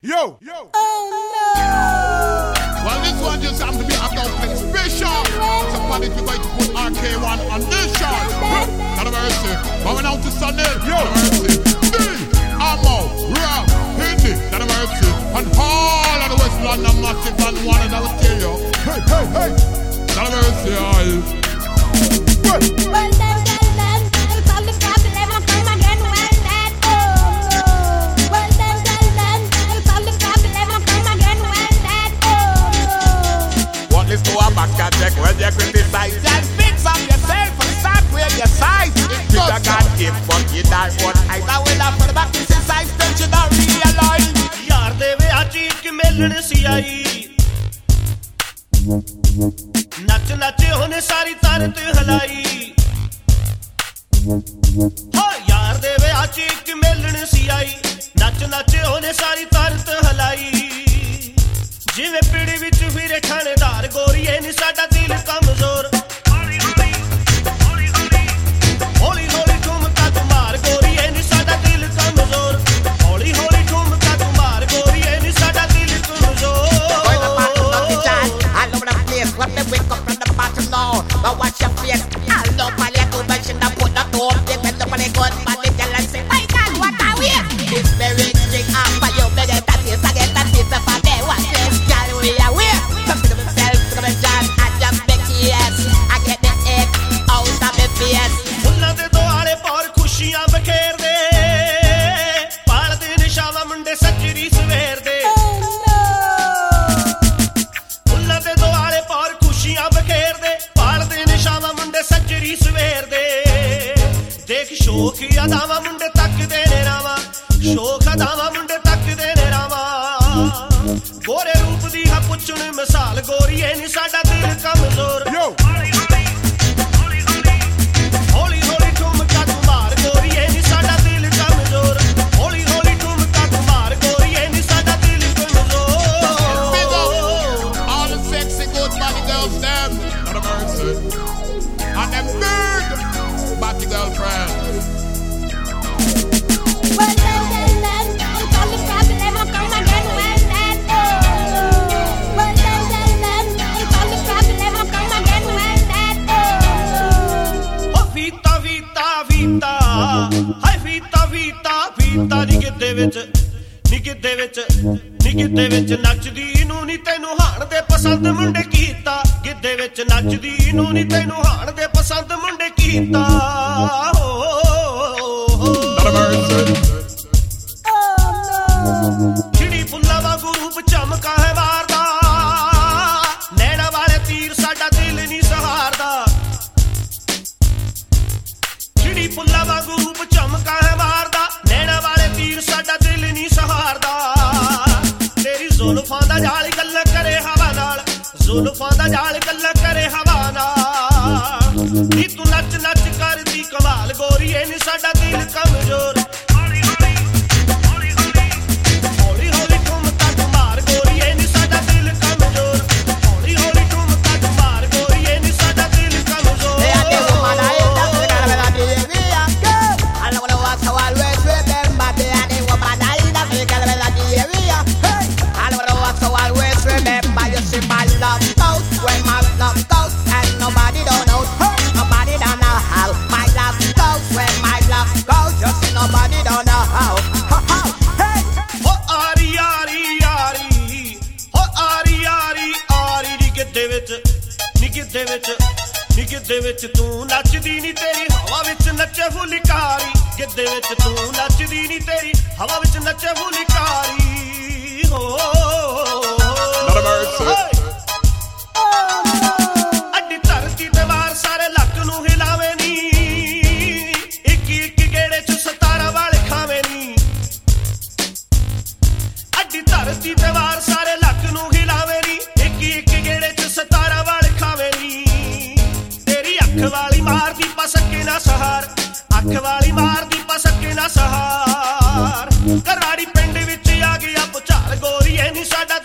Yo. Oh no. Well, this one just happens to be a dumpling special. So upon it, we're going to put RK1 on this shot. Not a mercy. Going out to Sunil. Yo. Not a mercy. D, Ammo, Rap, Hindi. Not a mercy. And all of the West London massive and one and I will tell you. Hey. Not a mercy, all. Well done. It's all the problem. I'll come again when that. Oh no. Well done. It's all the problem. I'll come again when that. Oh no. What is to a back and check when you criticize and fix up yourself and start where your size. It's a God gift, but you don't want either way that for the back criticize, don't you not realize? यार देवे आज एक मिलन सी आई नच नचे होने सारी तारत हलाई हाँ यार देवे आज एक मिलन सी आई नच नचे होने सारी तारत हलाई जिवें पीड़ी विच फिरे थानेदार गोरीए नी साडा दिल कमजोर हौली हौली ठुमका तू मार गोरीए नी साडा दिल कमजोर हौली हौली ठुमका तू मार गोरीए नी साडा दिल कमजोर What they wake up from the bottom now. But watch your face. All up on your good mention and put the door. They went up on a good man. They tell and say, my God, what are we? This very thing after you. Better that is again. That is the part they want. This girl we are weird. Come to themselves. Come and John. I just make yes. I get the egg out of the face. फुल्लां दे दुआले पर खुशियां बखेर दे पाल दे निशावा मुंडे सच्चरी सवेर दे फुल्लां दे दुआले पर खुशियां बखेर दे पाल दे निशावा मुंडे सच्चरी सवेर दे देख शोख अदावा मुंडे तक दे ने रावा शोख अदावा मुंडे तक दे ने रावा गोरे रूप दी हा पुछण मिसाल गोरीए नी साडा दिल कमजोर Yo. हौली हौली ठुमका तू मार गोरीए नी साडा दिल कमजोर हौली हौली ठुमका तू मार गोरीए नी साडा दिल कमजोर Big up all the sexy good body girls them. Not a mercy. And them big body girlfriends. Well done. It's all the problem. I'll come again when that. Oh no. Well done. It's all the problem. I'll come again when that. Oh no. ओ फीता फीता फीता हाय फीता फीता फीता नी किते विच नचदी नू नी तैनू हाण दे पसंद मुंडे कीता गिद्दे विच नचदी नू नी तैनू हाण दे पसंद मुंडे कीता Not a mercy. Oh no. चिड़ी फुल्ला वांगू रूप चमका है मारदा नैना वाले तीर साडा दिल नी सहारदा चिड़ी फुल्ला वांगू रूप चमका है मारदा नैना वाले तीर साडा दिल नी सहारदा तेरी जुल्फां दा जाल गल्ल करे हवा नाल जुल्फां दा जाल गल्ल करे हवा नाल नी तू नच नच करदी कमाल गोरीए नी साडा दिल कमजोर हौली हौली ठुमका तू मार गोरीए नी साडा दिल कमजोर हौली हौली ठुमका तू मार गोरीए नी साडा दिल कमजोर They are the woman I am. I don't know what's how always remember. They are the woman I am. I don't know what's how always remember. You see my love goes when my love goes, and nobody don't know. Nobody don't know how my love goes when my love goes. You see nobody don't know how. Hey. हो आरी आरी आरी हो आरी आरी आरी नी गिद्दे विच तू नचदी नी तेरी हवा विच नचे फुलकारी गिद्दे विच तू नचदी नी तेरी हवा विच नचे फुलकारी हो Not a mercy. अड्डी धरती ते वार सारे लक नू हिलावे नी एक एक गेड़े च 17 वाले खावे नी अड्डी धरती ते वार सारे लक नू हिलावे नी एक एक गेड़े च 17 वाले खावे नी तेरी अख वाली मारदी पसके ना सहार अख वाली मारदी पसके ना सहार कराड़ी पिंड विच आ गया पुचाल गोरीए नी साडा